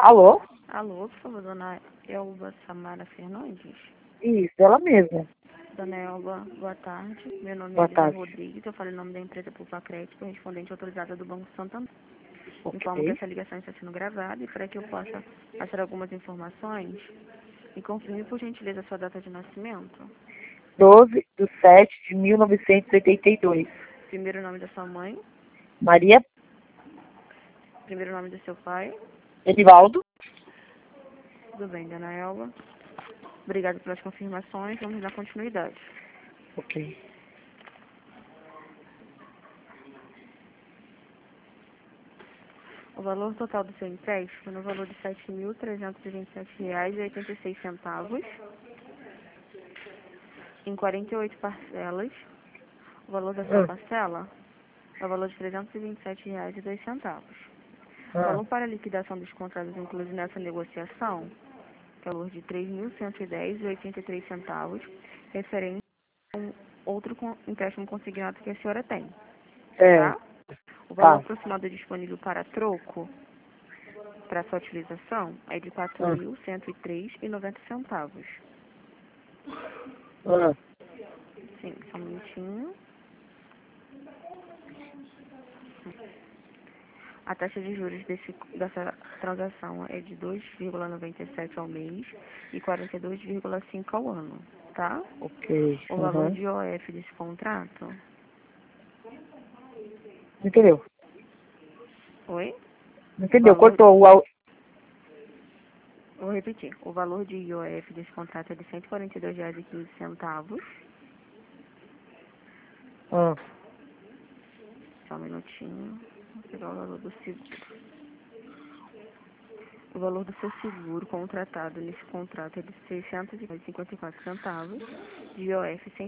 Alô? Alô, por favor, dona Elba Samara Fernandes? Isso, ela mesma. Dona Elba, boa tarde. Meu nome é Boa Elisa tarde. Rodrigues, eu falo em nome da empresa Poupa Crédito, respondente autorizada do Banco Santander. Informo que Ok. essa ligação está sendo gravada e para que eu possa passar algumas informações, me confirme por gentileza a sua data de nascimento, 12/7/1982. primeiro nome da sua mãe, Maria primeiro nome do seu pai. Edivaldo. Tudo bem, dona Elba. Obrigada pelas confirmações, vamos dar continuidade. Ok. O valor total do seu empréstimo no valor de R$ 7.327,86, em 48 parcelas. O valor da sua parcela é o valor de R$ 327,02. O valor para liquidação dos contratos incluídos nessa negociação é o valor de R$ 3.110,83, referente a um outro empréstimo consignado que a senhora tem. Tá? O valor aproximado disponível para troco, para sua utilização, é de R$ 4.103,90. Sim, só um minutinho. A taxa de juros dessa transação é de 2,97 ao mês e 42,5 ao ano, tá? Ok. O valor de IOF desse contrato... Não entendeu? Oi? Não entendeu? Valor... Cortou o áudio. Vou repetir. O valor de IOF desse contrato é de R$ 142,15. Só um minutinho. Vou pegar o valor do seguro. O valor do seu seguro contratado nesse contrato é de R$ 654,54, de IOF R$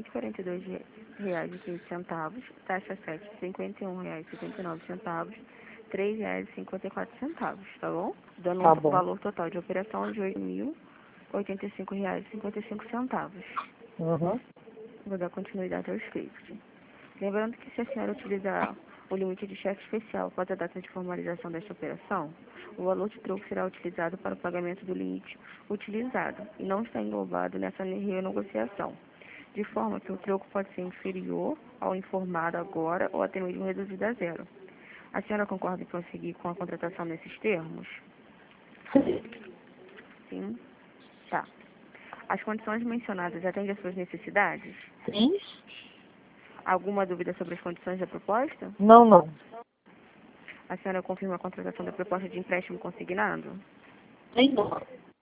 142,15, taxa 7 R$ 51,79, R$ 3,54, tá bom? Dando Tá um bom. valor total de operação de R$ 8.085,55. Vou dar continuidade ao script. Lembrando que se a senhora utilizar o limite de cheque especial após a data de formalização desta operação, o valor de troco será utilizado para o pagamento do limite utilizado e não está englobado nessa renegociação, de forma que o troco pode ser inferior ao informado agora ou até mesmo reduzido a zero. A senhora concorda em prosseguir com a contratação nesses termos? Sim? Tá. As condições mencionadas atendem às suas necessidades? Sim? Alguma dúvida sobre as condições da proposta? Não. A senhora confirma a contratação da proposta de empréstimo consignado? Não.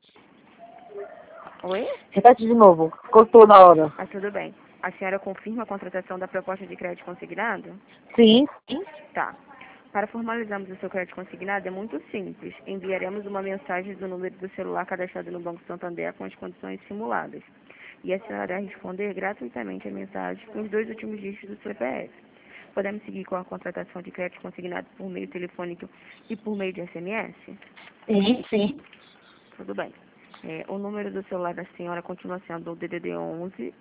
Oi? Repete de novo. Cortou na hora. Ah, tudo bem. A senhora confirma a contratação da proposta de crédito consignado? Sim. Tá. Para formalizarmos o seu crédito consignado é muito simples. Enviaremos uma mensagem do número do celular cadastrado no Banco Santander com as condições simuladas. E a senhora irá responder gratuitamente a mensagem com os 2 últimos dígitos do CPF. Podemos seguir com a contratação de crédito consignado por meio telefônico e por meio de SMS? Sim. Tudo bem. O número do celular da senhora continua sendo o DDD 11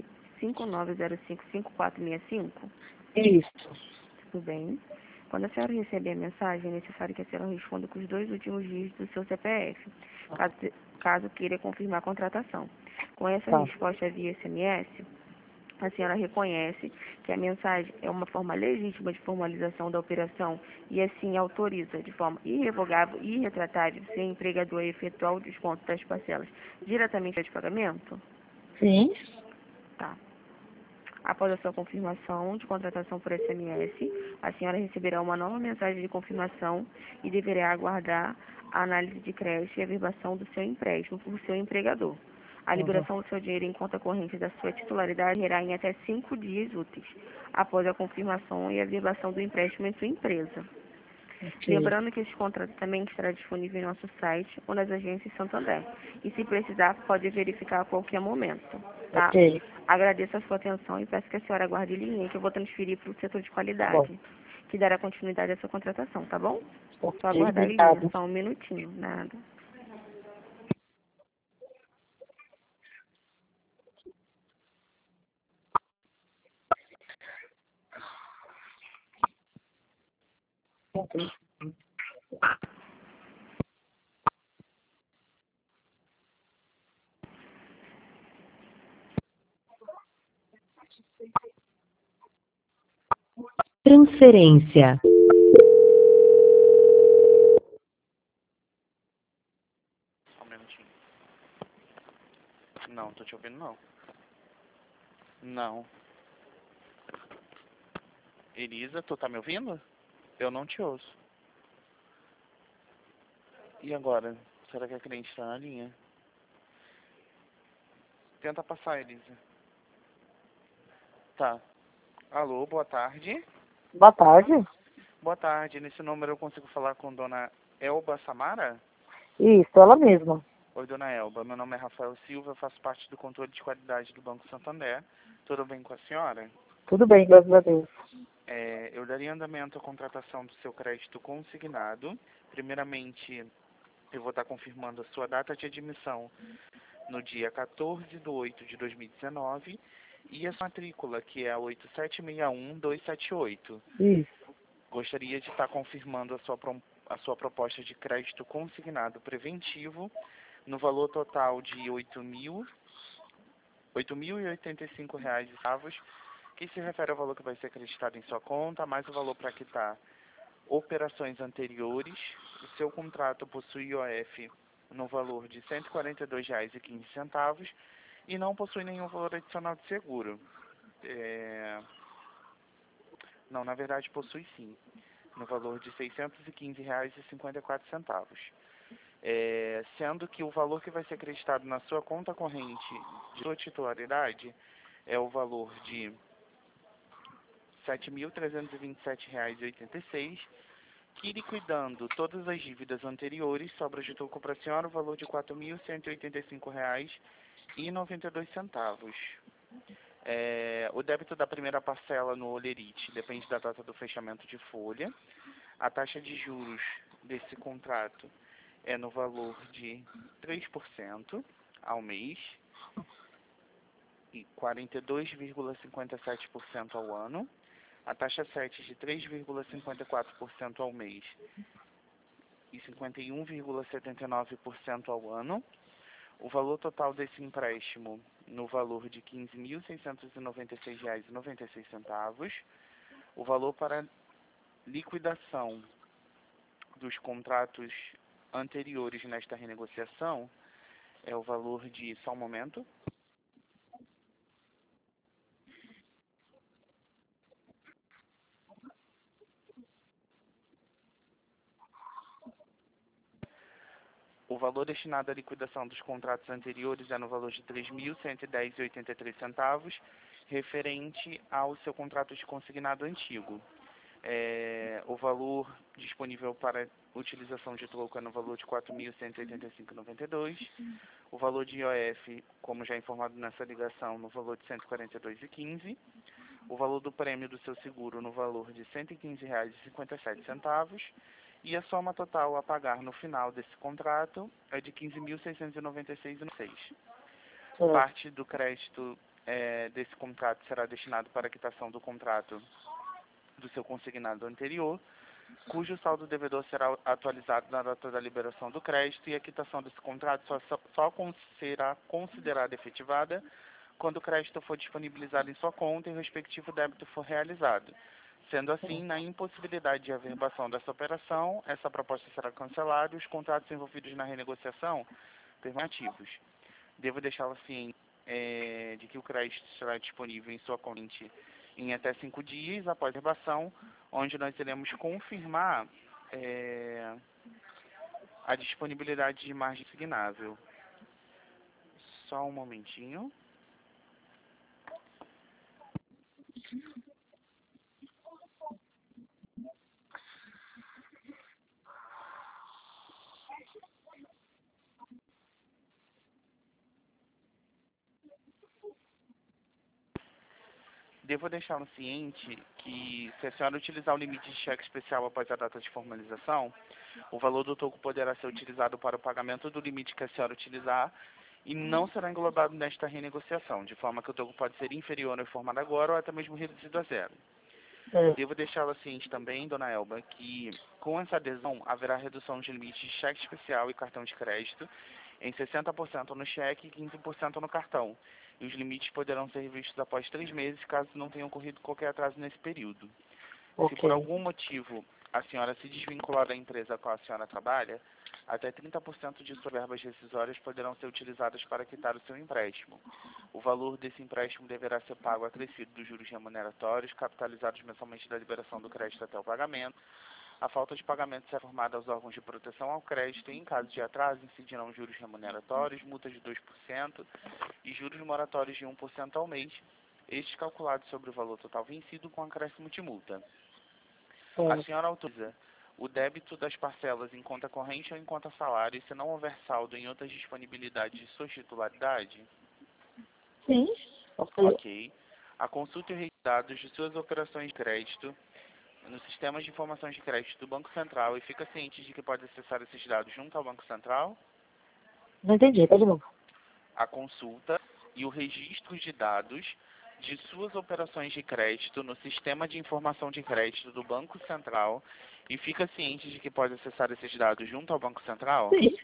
959055465? Isso. Tudo bem. Quando a senhora receber a mensagem, é necessário que a senhora responda com os 2 últimos dígitos do seu CPF, caso queira confirmar a contratação. Com essa resposta via SMS, a senhora reconhece que a mensagem é uma forma legítima de formalização da operação e assim autoriza de forma irrevogável e irretratável seu empregador a efetuar o desconto das parcelas diretamente de pagamento? Sim. Tá. Após a sua confirmação de contratação por SMS, a senhora receberá uma nova mensagem de confirmação e deverá aguardar a análise de crédito e a verbação do seu empréstimo por seu empregador. A liberação do seu dinheiro em conta corrente da sua titularidade irá em até 5 dias úteis, após a confirmação e a verbação do empréstimo em sua empresa. Lembrando que esse contrato também estará disponível em nosso site ou nas agências Santander. E se precisar, pode verificar a qualquer momento, tá? Agradeço a sua atenção e peço que a senhora aguarde em linha que eu vou transferir para o setor de qualidade, que dará continuidade à sua contratação, tá bom? Só aguardar em linha, só um minutinho, nada. Transferência. Só um minutinho. Não, tô te ouvindo não. Não. Elisa, tu tá me ouvindo? Eu não te ouço. E agora? Será que a cliente tá na linha? Tenta passar, Elisa. Tá. Alô, boa tarde. Boa tarde. Boa tarde. Nesse número eu consigo falar com dona Elba Samara? Isso, ela mesma. Oi, dona Elba. Meu nome é Rafael Silva, eu faço parte do controle de qualidade do Banco Santander. Tudo bem com a senhora? Tudo bem, graças a Deus. Eu daria andamento à contratação do seu crédito consignado. Primeiramente, eu vou estar confirmando a sua data de admissão no dia 14/8/2019 e a sua matrícula, que é a 8761278. Isso. Gostaria de estar confirmando a sua proposta de crédito consignado preventivo no valor total de R$ 8.085, que se refere ao valor que vai ser acreditado em sua conta, mais o valor para quitar operações anteriores. O seu contrato possui IOF no valor de R$ 142,15 e não possui nenhum valor adicional de seguro. Não, na verdade possui sim, no valor de R$ 615,54. Sendo que o valor que vai ser acreditado na sua conta corrente de sua titularidade é o valor de R$ 7.327,86, que liquidando todas as dívidas anteriores, sobra de lucro para a senhora o valor de R$ 4.185,92. O débito da primeira parcela no Olerite depende da data do fechamento de folha. A taxa de juros desse contrato é no valor de 3% ao mês e 42,57% ao ano. A taxa 7 de 3,54% ao mês e 51,79% ao ano. O valor total desse empréstimo no valor de R$ 15.696,96. O valor para liquidação dos contratos anteriores nesta renegociação é o valor de... Só um momento. O valor destinado à liquidação dos contratos anteriores é no valor de R$ 3.110,83, referente ao seu contrato de consignado antigo. O valor disponível para utilização de troco é no valor de R$ 4.185,92. O valor de IOF, como já informado nessa ligação, no valor de R$ 142,15. O valor do prêmio do seu seguro no valor de R$ 115,57. E a soma total a pagar no final desse contrato é de R$ 15.696,06. Parte do crédito desse contrato será destinado para a quitação do contrato do seu consignado anterior, cujo saldo devedor será atualizado na data da liberação do crédito, e a quitação desse contrato só será considerada efetivada quando o crédito for disponibilizado em sua conta e o respectivo débito for realizado. Sendo assim, na impossibilidade de averbação dessa operação, essa proposta será cancelada e os contratos envolvidos na renegociação permanentes. Devo deixá-la ciente de que o crédito será disponível em sua conta em até 5 dias após a averbação, onde nós iremos confirmar a disponibilidade de margem signável. Só um momentinho. Devo deixá-lo ciente que, se a senhora utilizar o limite de cheque especial após a data de formalização, o valor do toco poderá ser utilizado para o pagamento do limite que a senhora utilizar e não será englobado nesta renegociação, de forma que o toco pode ser inferior ao informado agora ou até mesmo reduzido a zero. Devo deixá-la ciente também, dona Elba, que com essa adesão haverá redução de limite de cheque especial e cartão de crédito em 60% no cheque e 15% no cartão. E os limites poderão ser revistos após 3 meses, caso não tenha ocorrido qualquer atraso nesse período. Se por Ok. algum motivo a senhora se desvincular da empresa com a senhora trabalha, até 30% de suas verbas rescisórias poderão ser utilizadas para quitar o seu empréstimo. O valor desse empréstimo deverá ser pago acrescido dos juros remuneratórios, capitalizados mensalmente da liberação do crédito até o pagamento. A falta de pagamento será informada aos órgãos de proteção ao crédito e, em caso de atraso, incidirão juros remuneratórios, multas de 2% e juros moratórios de 1% ao mês, estes calculados sobre o valor total vencido com acréscimo de multa. A Certo. senhora autoriza o débito das parcelas em conta corrente ou em conta salário, se não houver saldo em outras disponibilidades de sua titularidade? Sim. Ok. Ok. A consulta e registro de dados de suas operações de crédito nos sistemas de informações de crédito do Banco Central e fica ciente de que pode acessar esses dados junto ao Banco Central? Não entendi. Tá de novo. A consulta e o registro de dados de suas operações de crédito no sistema de informação de crédito do Banco Central e fica ciente de que pode acessar esses dados junto ao Banco Central? Sim.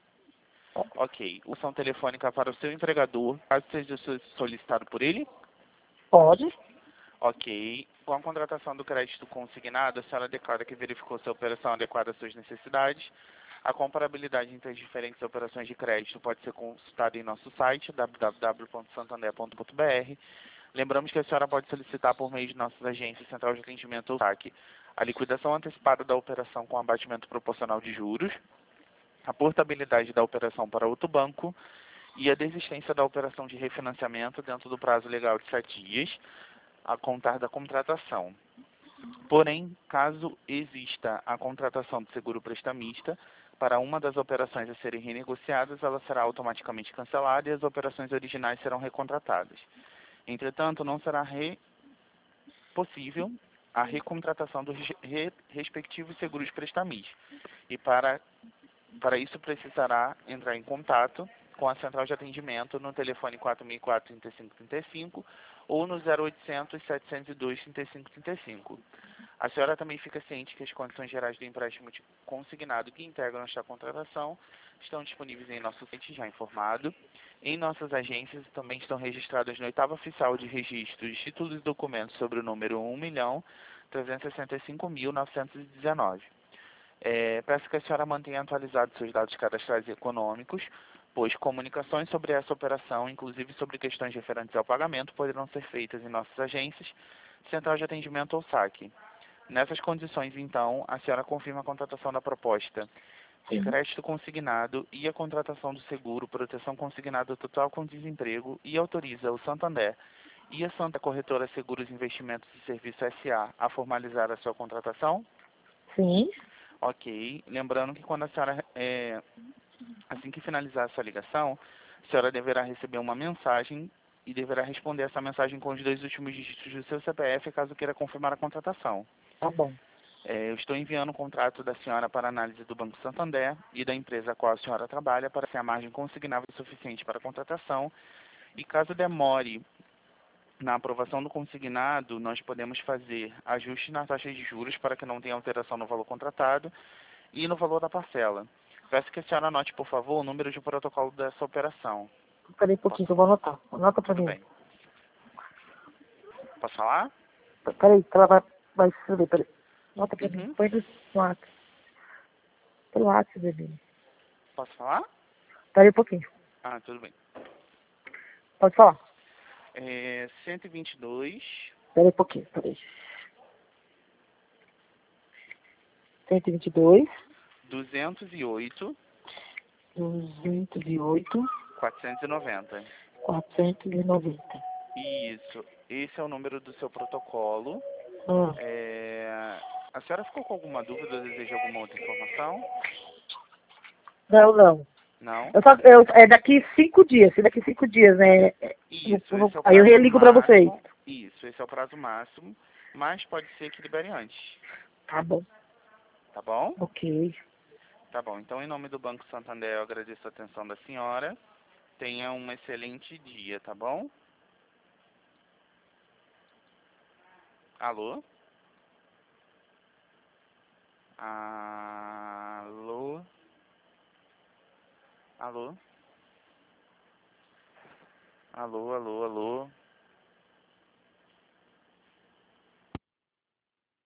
Ok. Ação telefônica para o seu empregador, caso seja solicitado por ele? Pode. Ok. Com a contratação do crédito consignado, a senhora declara que verificou se a operação adequada às suas necessidades. A comparabilidade entre as diferentes operações de crédito pode ser consultada em nosso site, www.santander.br. Lembramos que a senhora pode solicitar por meio de nossas agências Central de Atendimento ou SAC a liquidação antecipada da operação com abatimento proporcional de juros, a portabilidade da operação para outro banco e a desistência da operação de refinanciamento dentro do prazo legal de 7 dias, a contar da contratação. Porém, caso exista a contratação de seguro prestamista, para uma das operações a serem renegociadas, ela será automaticamente cancelada e as operações originais serão recontratadas. Entretanto, não será possível a recontratação dos respectivos seguros prestamistas. E para isso precisará entrar em contato com a central de atendimento no telefone 4004-3535 ou no 0800-702-3535. A senhora também fica ciente que as condições gerais do empréstimo consignado que integram esta contratação estão disponíveis em nosso site, já informado. Em nossas agências também estão registradas no 8º Oficial de Registro de Títulos e Documentos sobre o número 1.365.919. Peço que a senhora mantenha atualizados seus dados cadastrais e econômicos, pois comunicações sobre essa operação, inclusive sobre questões referentes ao pagamento, poderão ser feitas em nossas agências, Central de Atendimento ou SAC. Nessas condições, então, a senhora confirma a contratação da proposta de Sim. crédito consignado e a contratação do seguro proteção consignada total com desemprego e autoriza o Santander e a Santa Corretora Seguros Investimentos e Serviços S.A. a formalizar a sua contratação? Sim. Ok. Lembrando que quando a senhora, assim que finalizar essa ligação, a senhora deverá receber uma mensagem e deverá responder essa mensagem com os 2 últimos dígitos do seu CPF, caso queira confirmar a contratação. Tá bom. Eu estou enviando o contrato da senhora para análise do Banco Santander e da empresa a qual a senhora trabalha para ser a margem consignável suficiente para a contratação. E caso demore na aprovação do consignado, nós podemos fazer ajustes nas taxas de juros para que não tenha alteração no valor contratado e no valor da parcela. Peço que a senhora anote, por favor, o número de protocolo dessa operação. Peraí um pouquinho que eu vou anotar. Anota pra Tudo mim. bem. Posso falar? Peraí, que ela vai escrever. Peraí. Anota pra mim. Uhum. Põe no WhatsApp. Pelo WhatsApp, bebê. Posso falar? Peraí um pouquinho. Ah, tudo bem. Pode falar. 122, Peraí um pouquinho. Peraí. 122, 208, 208, 490. 490. Isso. Esse é o número do seu protocolo. Ah. A senhora ficou com alguma dúvida ou deseja alguma outra informação? Não, não. Não? É daqui 5 dias. Se daqui 5 dias, né? Isso, esse é o Aí eu prazo religo pra vocês. máximo. Isso, esse é o prazo máximo, mas pode ser que libere antes. Tá bom. Tá bom? Ok. Tá bom. Então, em nome do Banco Santander, eu agradeço a atenção da senhora. Tenha um excelente dia, tá bom? Alô? Alô? Alô? Alô, alô, alô?